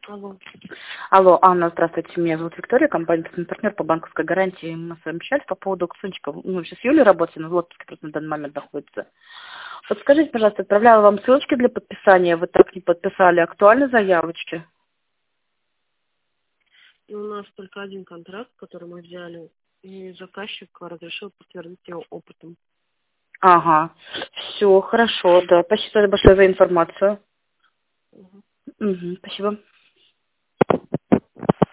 Алло. Алло, Анна, здравствуйте. Меня зовут Виктория, компания «Партнер» по банковской гарантии. Мы с вами общались по поводу аукциончика. Мы сейчас с Юлей работаем, но в отпуске просто на данный момент находится. Вот скажите, пожалуйста, отправляла вам ссылочки для подписания, вы так не подписали. Актуальны заявочки? И у нас только один контракт, который мы взяли, и заказчик разрешил подтвердить его опытом. Ага, все, хорошо, да. Спасибо большое за информацию. Мгм. Угу, спасибо.